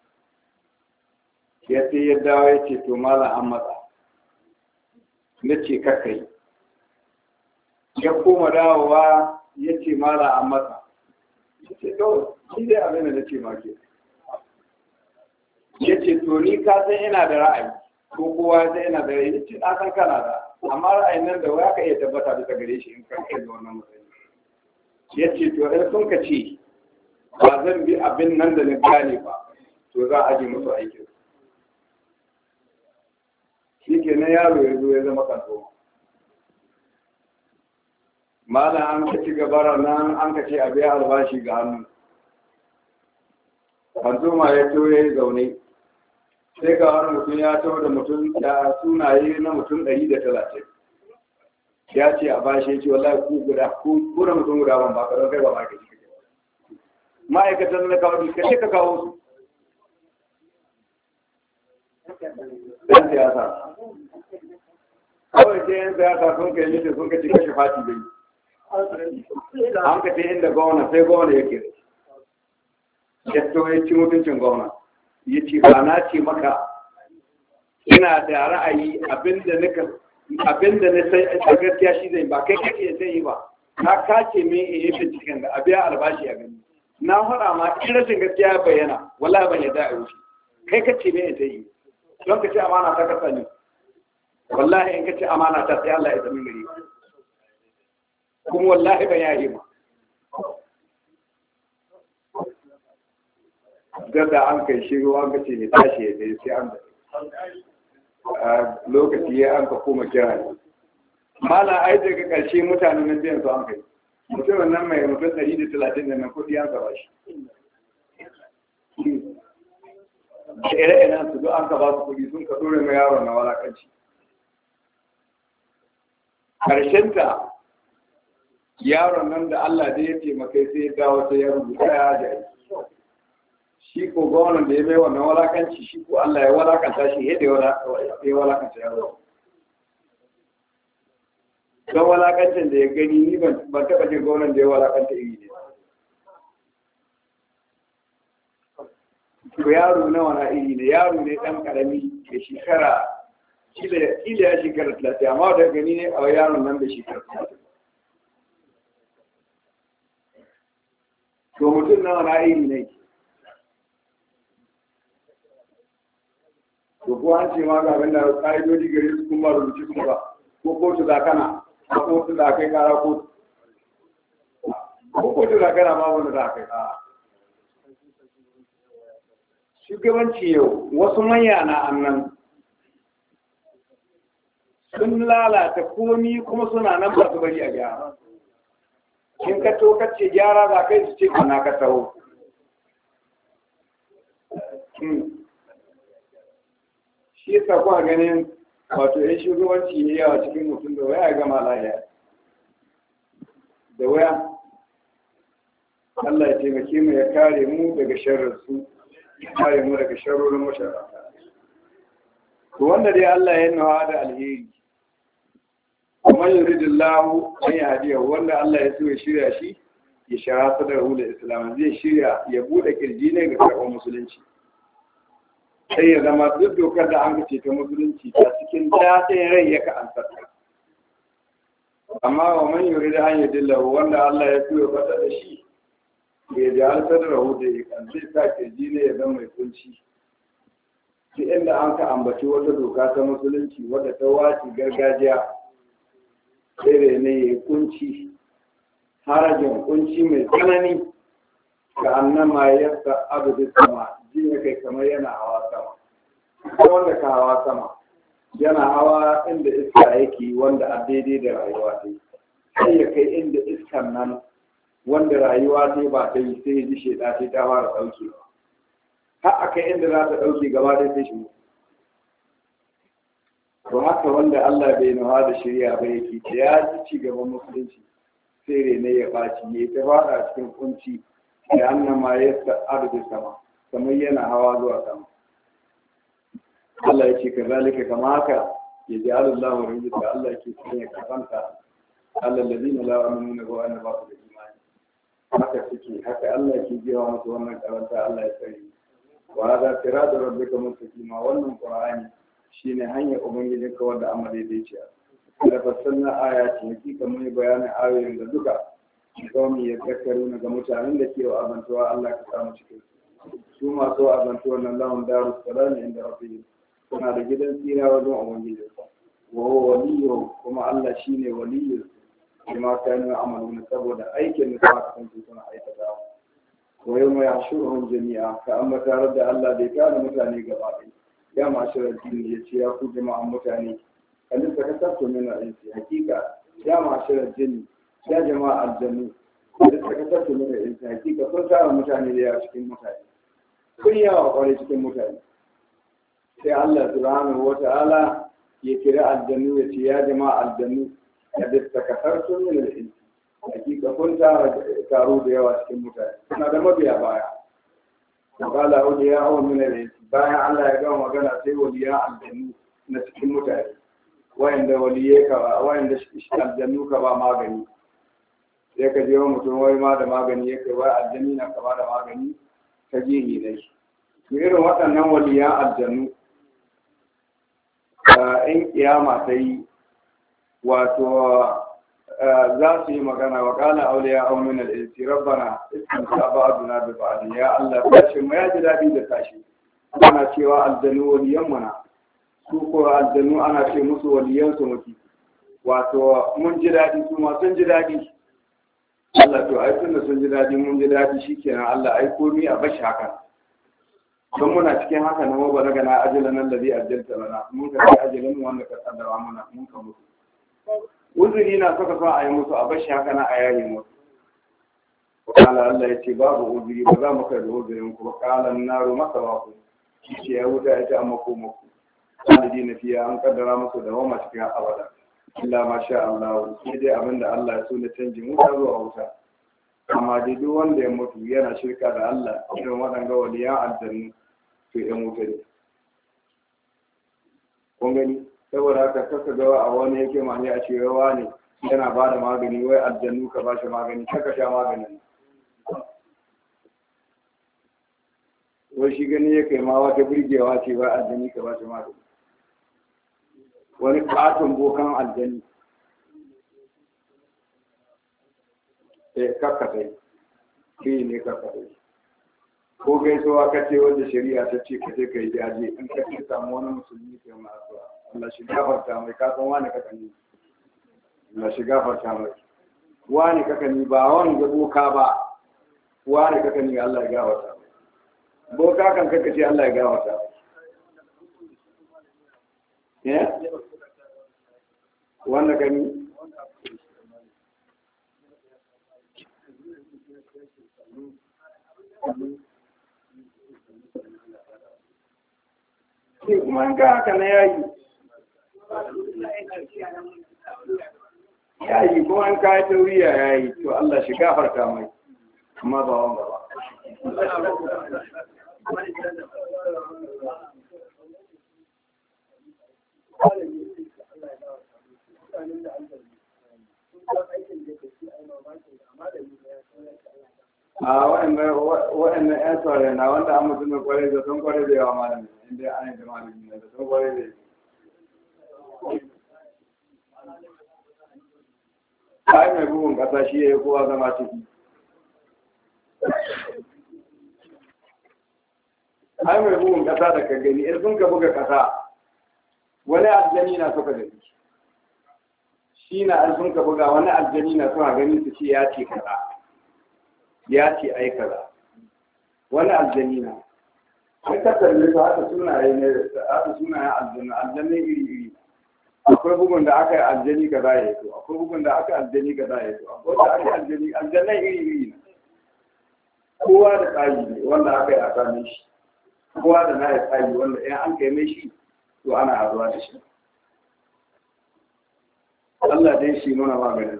ya sai ya dawo ya ce to malam an matsa na ce kakai ya koma dawowa ya ce malam an matsa ya ce to shi dai abin da na ce ma ke ya ce to ni ka san ina da ra'ayi ko kowa ya san ina da ra'ayi ya ce na san kana da amma ra'ayin nan da waya ka iya tabbata bisa gare shi in kan kai da wannan matsayi ya ce to in sun ka ce ba zan bi abin nan da na gane ba to za a ji musu aikin shi ke na yaro ya zo ya zama kanto malam an ka ci gabara nan an ka ce a biya albashi ga hannu kanto ma ya to ya yi zaune sai ga wani mutum ya taho da mutum da sunaye na mutum ɗari da talatin ya ce a bashi ya ce wallahi ku guda ku da mutum guda ban baka don kai ba baka shi ma'aikatan na kawo ka ce ka kawo su ɗan siyasa kawai sai yan siyasa sun kai mitin sun kaci kashe fati bai an ka ce inda gwamna sai gwamna yake ya to ya ci mutuncin gwamna ya ce ba na ce maka ina da ra'ayi abinda nika abinda na sai a gaskiya shi zai ba kai kake sai yi ba na kace me in yi binciken da a biya albashi a gani na faɗa ma in rashin gaskiya ya bayyana wallahi ban yadda a wuce kai kace me in sai yi don ka ce amana ta kasa ne wallahi in ka ce amana ta sai Allah ya zama gari kuma wallahi ban yaje ma da an kai shiru an ka ce ne tashi ya dai sai an da lokaci ya an ka koma kira ne mala ai daga ƙarshe mutanen nan biyan su an kai mutumin nan mai mutum ɗari da talatin da nan kuɗi an gaba shi da ire-iren su duk an ka ba su kuɗi sun ka ɗore mai yaron na walakanci ƙarshenta yaron nan da Allah da ya taimakai sai ya dawo sai ya rubuta ya jari shi ko gwamnan da ya mai wannan walakanci shi ko Allah ya walakanta shi yadda ya walakanta yaro don walakancin da ya gani ni ban taɓa jin gwamnan da ya walakanta iri ne to yaro nawa na iri ne yaro ne ɗan ƙarami da shekara kila ya shekara talatin amma da gani ne a yaron nan da shekara talatin to mutum nawa na iri ne to ko an ce ma ga abin da ƙa'idodi gare su kuma rubuci su ba ko kotu da kana ko kotu da kai kara kotu ko kotu da kana ma wanda da kai kara shugabanci yau wasu manya na annan sun lalata komi kuma suna nan ba su bari a gyara. In ka to kace gyara za kai su ce kana ka taho. Shi yasa kuwa ganin wato yan shugabanci ne yawa cikin mutum da waya gama lahiya. Da waya Allah ya taimake mu ya kare mu daga sharrin su, ya kare mu daga sharrorin masharata. To wanda dai Allah ya nawa da alheri kuma yuridillahu an yahdiya wanda Allah ya so ya shirya shi ya shara sadarhu da Islam zai shirya ya bude kirji ne ga karɓar musulunci sai ya zama duk dokar da an ce ta musulunci ta cikin daɗin rai ya ka ansarta amma wa man yurida an yadillahu wanda Allah ya so ya fada da shi ya ji an sadarhu da ya kan zai sa kirji ne ya zama mai kunci duk inda an ka ambaci wata doka ta musulunci wadda ta wace gargajiya sai ne ya kunci harajin kunci mai tsanani ga annama yadda abu da sama ji ya kai kamar yana hawa sama ko wanda ka hawa sama yana hawa inda iska yake wanda a daidai da rayuwa ta sai ya kai inda iskan nan wanda rayuwa ta ba ta yi sai ya ji sheda ta ta fara ɗaukewa har a kai inda za ta ɗauke gaba ɗaya sai shi to haka wanda Allah bai nawa da shirya ba yake ta ya ji ci gaban musulunci sai rene ya ɓaci ya ta fada cikin kunci da annan ma ya sa'adu da sama kamar yana hawa zuwa sama Allah ya ce ka zalika kama haka ya ji Allah wa rinji da Allah ke sanya kafanta Allah lalzina la amanu ga wani ba su da imani haka suke haka Allah ke jewa musu wannan karanta Allah ya tsare wa hada siratu rabbika mustaqima wannan qur'ani shine hanyar ubangijinka wanda amma daidaiciya da fassalna aya ce hakika mun yi bayanin ayoyin da duka kawai ya zakaru ga mutanen da ke wa azantuwa Allah ka samu cikin su masu azantuwa nan lahun daru salami inda rabbihim suna da gidan tsira wajen ubangijinsa wa huwa waliyyu kuma Allah shine waliyyu kuma kanu amaluna saboda aikin da suka kasance suna aikatawa wa yawma yahshuruhum jami'a ka amma tare da Allah bai kada mutane gaba ɗaya ya mashirar jini ya ce ya ku jama'an mutane kalin ta kasar to mina insi hakika ya mashirar jini ya jama'a aljannu kalin ta kasar to mina insi hakika kun tara mutane da yawa cikin mutane kun yawa kwarai cikin mutane sai Allah subhanahu wa ta'ala ya kira aljannu ya ce ya jama'a aljannu kalin ta kasar to mina insi hakika kun tara taro da yawa cikin mutane suna da mabiya baya وقال أولياء من الإنس bayan Allah ya gama magana sai waliya aljannu na cikin mutane wayanda waliye ka ba wayanda aljannu ka ba magani sai ka je wa mutum wai ma da magani yake wai aljanni na ka ba da magani ta jihi ne to irin waɗannan waliya aljannu in kiyama ta yi wato za su yi magana wa kala auliya au min al-insi rabbana istamta ba'duna bi ba'd ya Allah tashi mu ya ji dadi da tashi ana cewa aljannu waliyan mana su ko aljannu ana ce musu waliyan su muke wato mun ji dadi su ma sun ji dadi Allah to ai tunda sun ji dadi mun ji dadi shikenan Allah ai komai a bashi haka don muna cikin haka na mu balaga na ajalan allazi ajjalta lana mun ka ajalan wanda ka kaddara mana mun ka mutu uzuri na suka sa a yi musu a bashi haka na a yayi musu kala Allah ya ce babu uzuri ba za mu kai da uzurin ku ba kala naru masa ba ku ce ya wuta ita amma ko muku alidi na fiya an kaddara musu da wama cikin abada illa ma sha Allah sai dai abinda Allah ya so na canji wuta zuwa wuta amma dai duk wanda ya mutu yana shirka da Allah irin waɗanga waliyan aljannu to yan wuta ne kun gani saboda haka kaka gawa a wani yake mani a cewa ne yana ba da magani wai aljannu ka ba shi magani kaka sha maganin wai shi gani ya kai ma wata burgewa ce wai aljanni ka ba shi magani wani katon bokan aljanni eh kaka sai shi ne kaka sai ko gaisuwa ka ce wanda shari'a ta ce ka je ka yi jaje in ka ce samu wani musulmi kai ma addu'a Allah shi gafarta mai kasan wani kaka ni Allah shi gafarta mai wani kaka ni ba wani ga boka ba wani kaka ni Allah ya gafarta mai boka kan kaka ce Allah ya gafarta ya wanda gani ke kuma an ga haka na yayi yayi kuma an kayi tauriya yayi to Allah shi gafarta mai amma ba wanda ba a waɗannan ‘yan tsare na wanda an mutum mai kwarai da sun kwarai da yawa malami inda an yi da malami da sun kwarai da yawa mai bugun ƙasa shi ya yi kowa zama ciki ai mai bugun ƙasa da ka gani in sun ka buga ƙasa wani aljani na suka gani shi na an sun ka buga wani aljani na suka gani su ce ya ce kaza ya ce ai kaza wani aljani na ai kasar ne su haka sunaye ne haka sunayen aljani aljani iri iri akwai bugun da aka yi aljani kaza ya to akwai bugun da aka yi aljani kaza ya to akwai da aka yi aljani aljanai iri iri na kowa da tsari ne wanda aka yi a same shi kowa da na ya tsari wanda in an kai mai shi to ana hazuwa da shi Allah dai shi mana maganin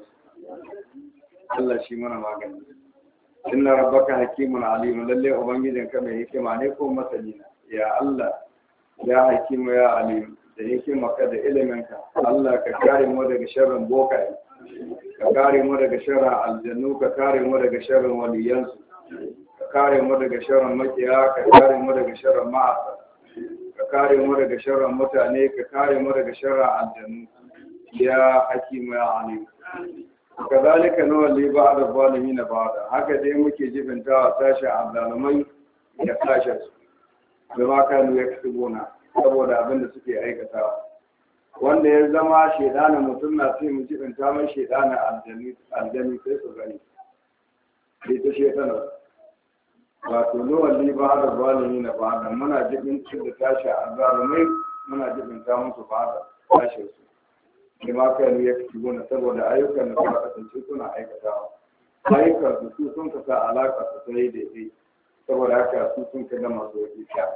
Allah shi mana maganin inna rabbaka hakimun alim lalle ubangijin ka mai hikima ne ko masani ya Allah ya hakimu ya alim da hikima ka da ilimin ka Allah ka kare mu daga sharrin bokai ka kare mu daga sharrin aljannu ka kare mu daga sharrin waliyansu ka kare mu daga sharrin makiya ka kare mu daga sharrin ma'asa ka kare mu daga sharrin mutane ka kare mu daga sharrin aljannu ya hakimu ya alim kazalika nawalli ba'da zalimin ba'da haka dai muke jibintawa sashen azzalumai ya sashen su bima kanu yaktubuna saboda abin da suke aikatawa wanda ya zama shedanin mutum na sai mu jibinta mai shedanin aljani aljani sai su gani sai ta shedana wato nawalli ba'da zalimin ba'da muna jibinta da sashen azzalumai muna jibinta musu ba'da sashen su da ma kai ya fi gona saboda ayyukan da suka kasance suna aikatawa ayyukan su sun kasa alaka su sai daidai saboda haka su sun ka gama su wajen sha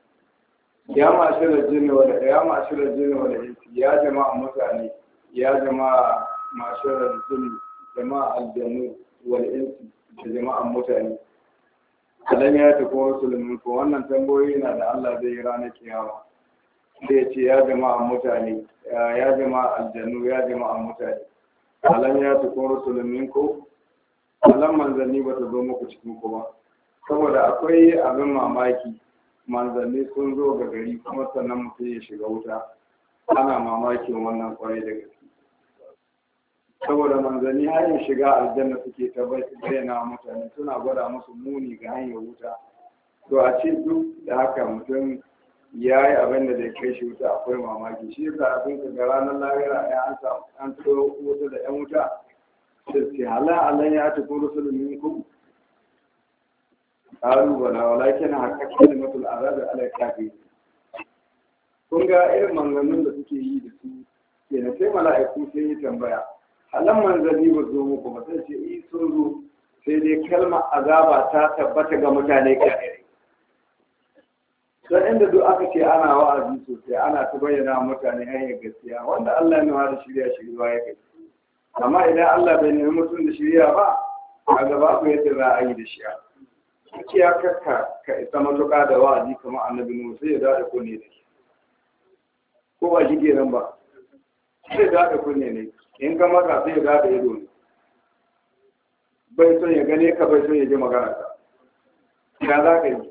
ya ma'ashirar jinni wala ya ma'ashirar jinni wala insi ya jama'a mutane ya jama'a ma'ashirar jinni jama'a aljannu wal insi da jama'an mutane alam ya tafi wasu ko wannan tambayoyi na da Allah zai yi ranar kiyama sai ce ya jama'a mutane ya jama'a aljannu ya jama'a mutane alam ya tukun rusulun minku alam manzanni ba ta zo muku cikin ku ba saboda akwai abin mamaki manzanni sun zo ga gari kuma sannan mutum ya shiga wuta ana mamakin wannan kwarai da gaske saboda manzanni hanyar shiga aljanna suke ta bayyana mutane suna gwada musu muni ga hanyar wuta to a ce duk da haka mutum ya yi abin da zai kai shi wuta akwai mamaki shi yasa abin ka ga ranar lahira ya an samu an tsoro wuta da yan wuta da ce hala alan ya ta kuma rusulun minkum qalu wala walakin haqqat kalimatul azab ala kafi kun ga irin manganun da suke yi da su kenan sai mala'iku sai yi tambaya halan manzanni ba zo muku ba sai ce yi sun zo sai dai kalmar azaba ta tabbata ga mutane kafirai don inda duk aka ce ana wa'azi sosai ana ta bayyana mutane hanyar gaskiya wanda Allah ya nuna da shirya shirya ya kai amma idan Allah bai nemi mutum da shirya ba a gaba ku yadda za a yi da shi a ya kakka ka isa matuƙa da wa'azi kamar annabi Nuhu sai ya daɗa kunne da shi ko ba shi ke nan ba sai ya daɗa kunne ne in ka maka sai ya daɗa ido ne bai son ya gane ka bai son ya ji magana ka ya za ka yi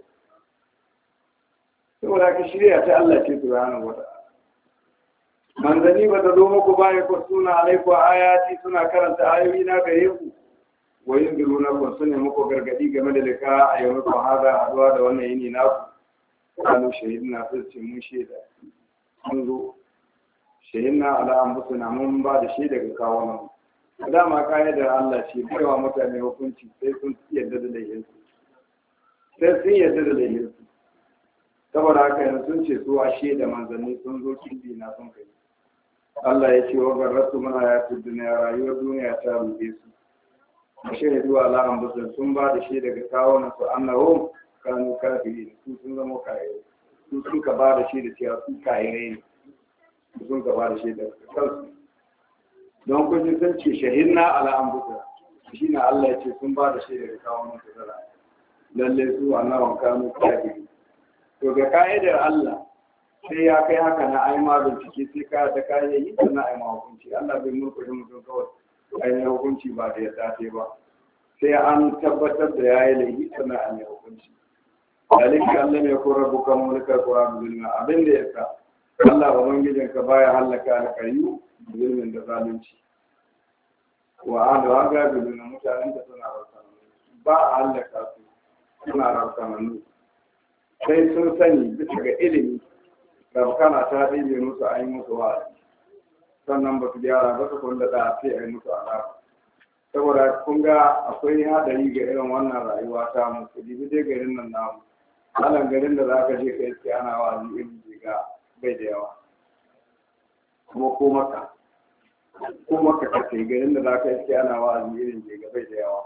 saboda ka shirya ta Allah ce subhanahu wa ta'ala manzani ba ta zo muku baya ko suna alaiku ayati suna karanta ayoyi na gare ku wa yunziruna kun sunne muku gargadi game da lika a yau ku hada haduwa da wannan yini naku kanu shahidina sai ce mun shaida mun zo shahidna ala anfusina mun ba da shaida ga kawo nan dama kaidar Allah ce baiwa mutane hukunci sai sun yarda da laifin sai sun yarda da laifin su saboda haka yanzu sun ce su ashe da manzanni sun zo kindi na sun kai Allah ya ce wa garrasu mana ya fi duniya rayuwar duniya ta rufe su a shahidu ala anfusihim sun ba da shi daga kawunan su annahu kanu kafirin su sun zama kafirai su sun ka ba da shi da cewa su kafirai ne su sun ka ba da shi da kansu don kun ji sun ce shahidna ala anfusihim shi na Allah ya ce sun ba da shi daga kawunan su zara lalle su annahu kanu kafirin to ga ka'idar Allah sai ya kai haka na ai ma bincike sai ka da kayan yi sannan ai ma hukunci Allah bai murkushe mutum kawai ai ya hukunci ba da yadda sai ba sai an tabbatar da yayi laifi sannan an yi hukunci dalika Allah ne ko rabbuka mulka qur'an bilma abin da yasa Allah ubangijin ka baya halaka da kayu zulmin da zalunci wa an da ga bilma mutanen da suna rasa ba a halaka su suna rasa manu sai sun sani bisa ga ilimi rabkana ta ɗibe musu a yi musu wa'azi sannan ba su gyara ba su kunda da sai a yi musu azaba saboda kun ga akwai hadari ga irin wannan rayuwa ta mu ku dibi dai garin nan namu alan garin da za ka je ka iske ana wa'azi irin jiga bai da yawa kuma ko maka ko maka ka kai garin da za ka iske ana wa'azi irin jiga bai da yawa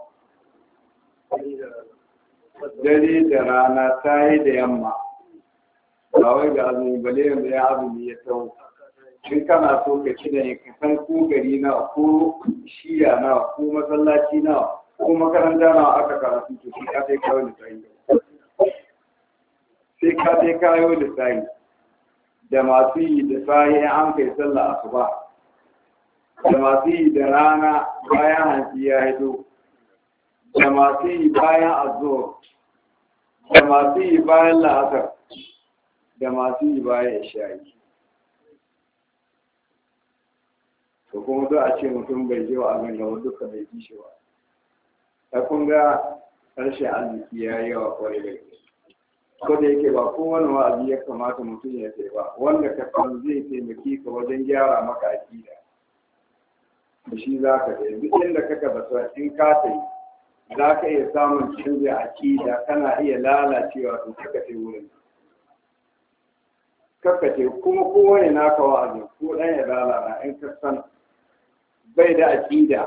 dare da rana ta yi da yamma ba wai ga azumi bale yanzu ya azumi ya tau in kana so ka ci da ka san ko gari na ko shiya na ko masallaci na ko makaranta na aka karatu to sai ka sai kawo da sai sai ka sai kawo da sai da masu yi da sai an kai sallah asuba da masu yi da rana bayan hanci ya hito da masu yi bayan azhar da masu yi bayan la'asar da masu yi bayan isha'i to kuma za a ce mutum bai je wa abin gaba duka bai ji shi ba ta kun ga harshen arziki ya yi yawa kwarai da gaske ko da yake ba kowane wa'azi ya kamata mutum ya sai ba wanda ka san zai taimaki ka wajen gyara maka akida da shi za ka da duk inda kaka basa in ka sai za ka iya samun canza akida kana iya lalacewa to kaka sai wurin kakkace kuma kowane naka wa'azi ko dan ya lalana in ka san bai da aqida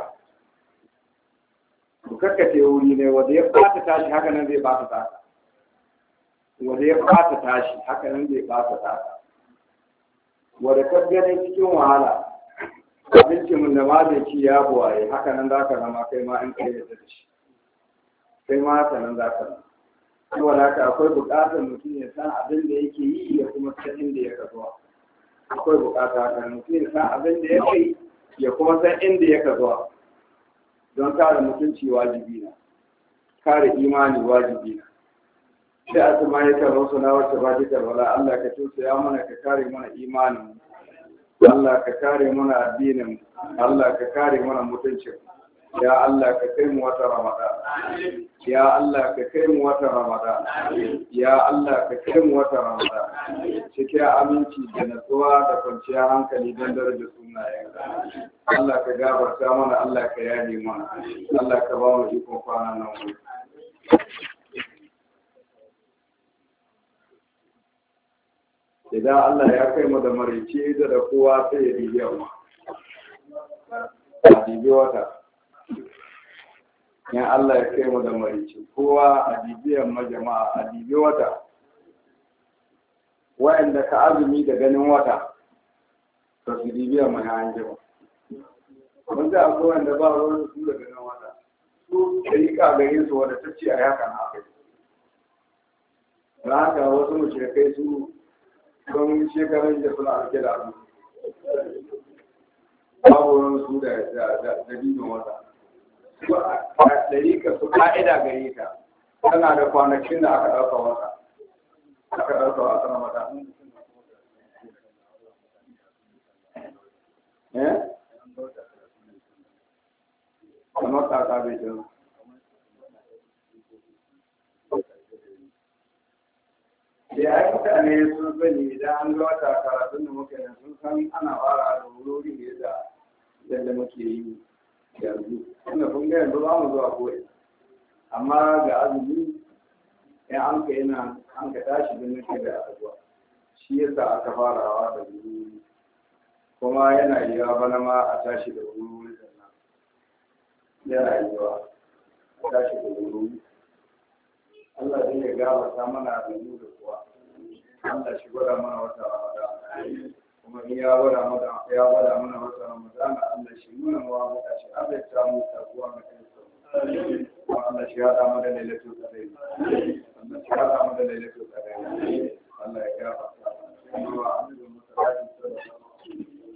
to kakkace wuri ne wanda ya fata tashi haka nan zai bata taka wanda ya fata tashi haka nan zai bata taka wanda ka gane cikin wahala abinci mun da ma zai ci ya buwaye haka nan za ka zama kai ma in kai da shi kai ma haka nan za ka zama saboda haka akwai buƙatar mutum ya san abin da yake yi ya kuma san inda ya kazuwa akwai buƙata haka mutum ya san abin da yake yi ya kuma san inda ya kazuwa don kare mutunci wajibi na kare imani wajibi na sai a tuma ya karo suna wacce ba ta karbala Allah ka tusa ya mana ka kare mana imanin Allah ka kare mana addinin Allah ka kare mana mutuncin ya Allah ka kai mu wata Ramadan ya Allah ka kai mu wata Ramadan ya Allah ka kai mu wata Ramadan cikin aminci da natsuwa da kwanciyar hankali don darajar sunayen Allah ka gafarta mana Allah ka yaje mana Allah ka ba mu ikon kwana nan wuri idan Allah ya kai mu da marici da da kowa sai ya dibi yamma a dibi wata in Allah ya kai mu da marici kowa a dibiyan majama'a a dibi wata wa'anda ka azumi da ganin wata to su dibiyan mai hanjima wanda akwai wanda ba ruwan su da ganin wata su ɗariƙa gare su wadda ta ce a yakan haka da haka wasu mashirkai su don shekarun da suna ake da abu babu ruwan su da dibin wata ɗariƙa su ƙa'ida gare ka tana da kwanakin da aka ɗauka wata aka ɗauka wata na mata eh? kamar kaka bai jin da ya yi mutane sun sani idan an ga wata karatun da muka yi sun san ana fara da wuri ne da yadda muke yi yanzu inda kun ga yanzu ba mu zuwa koyi amma ga azumi in an ka yana an ka tashi bin nake da azuwa shi yasa aka fara hawa da wuri kuma yana yiwa bana ma a tashi da wuri sannan yana yiwa a tashi da wuri Allah zai ya gabata mana da mu da kuwa Allah shi gwada mana wata Ramadan kuma in ya gwada mana ya gwada mana wata Ramadan Allah shi nuna mu wata shi Allah ya samu sabuwa ga kai Allah shi ya da mana lailatul qadr